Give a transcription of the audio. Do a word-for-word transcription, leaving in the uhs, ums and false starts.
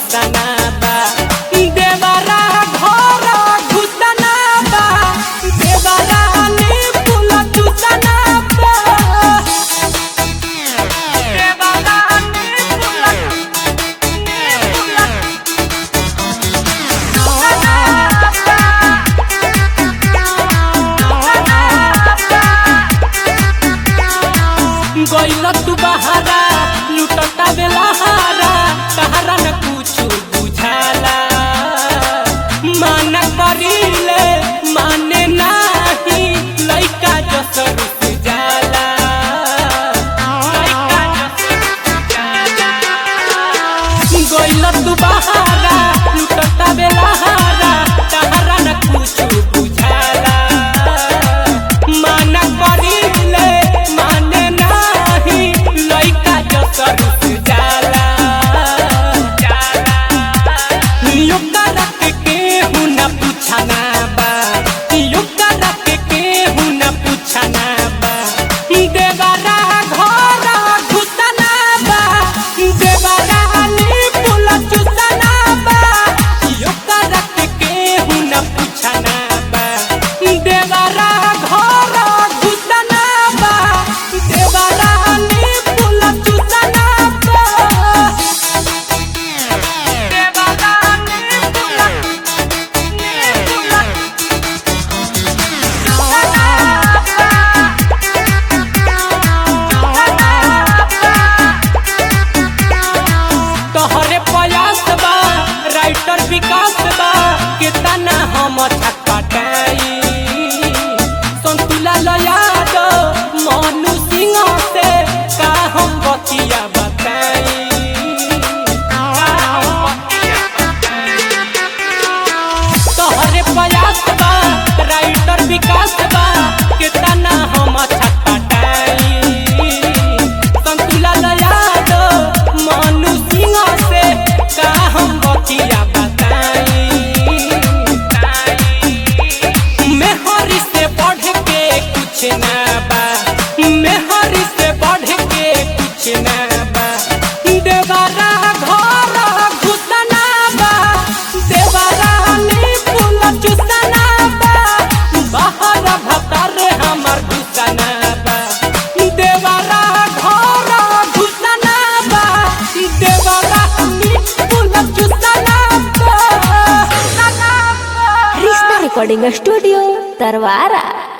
घुसना बा देवरा घर घुसना बा देवरा नी फूल चुसना बा देवरा नी फूल गइल तू बहारा लुटता बेलहारा तहरा न कुछ बुझाला माना करिले माने नाही लइका जसर से जाला लइका जसर से जाला गइल तू बहारा लुटता बेलहारा तहरा न कुछ बुझाला माना करिले माने विकास बा कितना हम छटपटाई संतुला लयाद मनु सिंह से का हम बतिया बताई तोहरे प्रयास बा राइटर विकास बा कितना हम छटपटाई संतुला लयाद मनु सिंह से का हम बतिया मेहरी से बढ़ के कुछ ना बा देवरा घर घुसना बा देवरा नी फूल चुसना बा बाहर भतर हमर घुसना बा देवरा घर घुसना बा देवरा नी फूल चुसना बा रिश्ता रिकॉर्डिंग स्टूडियो तरवारा।